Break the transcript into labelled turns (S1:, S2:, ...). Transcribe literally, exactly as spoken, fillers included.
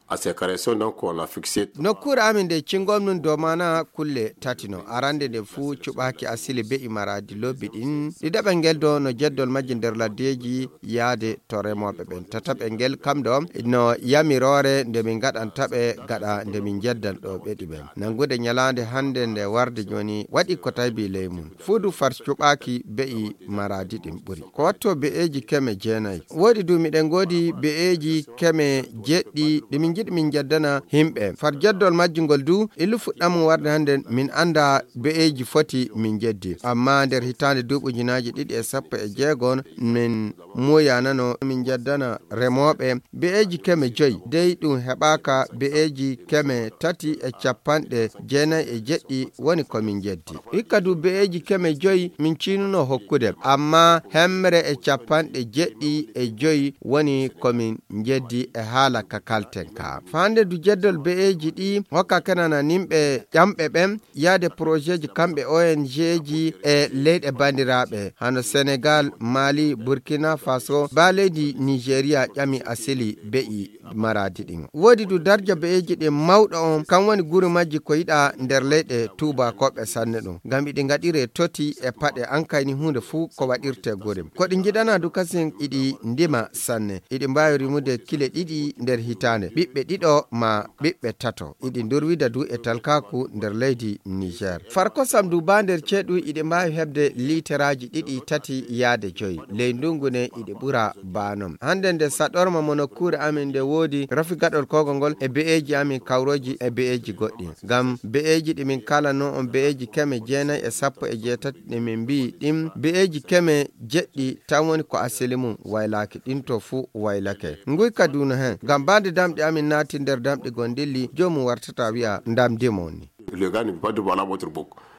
S1: À ces corrections, donc, on a fixé.
S2: Nokkure amin de cingom nun domana kulle tatino arande de fu cubaki asili be imaradi lobbi din dida bengel do no jeddol majji nder laddeji yaade to remoɓe ɓen tata bengel kam do no yamirore nde min gaɗan taɓe gaɗa nde min jeddan ɗo ɓeɗi ɓen nangude nyalande hande nde warde joni waɗi ko taybi ley mum fuudu far cubaki be maradi ɗin ɓuri ko watto be'eji keme jeenayi woodi dumiɗen godi be'eji keme jeɗɗi ɗi min jiɗi min jeddana himɓe far jeddol majjungol du illu fuɗɗam warde hande min anda be'eji foti min jeddi amma nder hitande duɓujinaji ɗiɗi e sappo e jeegon min moyanano min jeddana remoɓe be'eji keme joyi dey ɗum heɓaka be'eji keme tati e capanɗe jeenayi e jeɗɗi woni komin jeddi hikka du be'eji keme joyi min cinuno hokkude amma hemre e capanɗe jeɗɗi e joyi woni komin jeddi e haala ka kalten ka fande du jeddol be'eji ɗi hokka kenana nimɓe ƴamɓe ɓen yaade projet ji kamɓe O N G ji e leyɗe bandiraɓe hano Sénégal, Mali, Burkina Faso ba leydi Nigeria ƴami asili be'i maradi ɗin woodi du darja be'eji ɗi mawɗo on kan woni guri majji ko yiɗa nder leyɗe tubakoɓe sanne ɗum ngam iɗi gaɗire toti e paɗe ankayni hunde fuu ko waɗirte guri ko ɗi jiɗana du kasin iɗi ndima sanne iɗi mbawi rimude kile ɗiɗi nder hitande ɓiɓɓe ɗiɗo ma ɓiɓɓe tato iɗi durwida du e talkaku nder leydi Niger farko sam du ba nder ceeɗu iɗi mbawi hebde literaji ɗiɗi tati yaade joyi ley ndungune iɗi ɓura banom hande nde saɗorma monokkure amin nde woodi rafi gaɗol kogol ngol e be'eji amin kawroji e be'eji goɗɗi ngam be'eji ɗi min kala no on be'eji keme jeenayi e sappo e jeetati ɗi min mbi ɗin be'eji keme jeɗɗi tan woni ko asili mum waylaki ɗin to fu waylake nguy kaduna hen ngam bande damɗe amin naati nder damɗe gondilli jomum wartata wi'a ndamdimon ni
S1: Le gars ne peut pas devoir la votre boucle.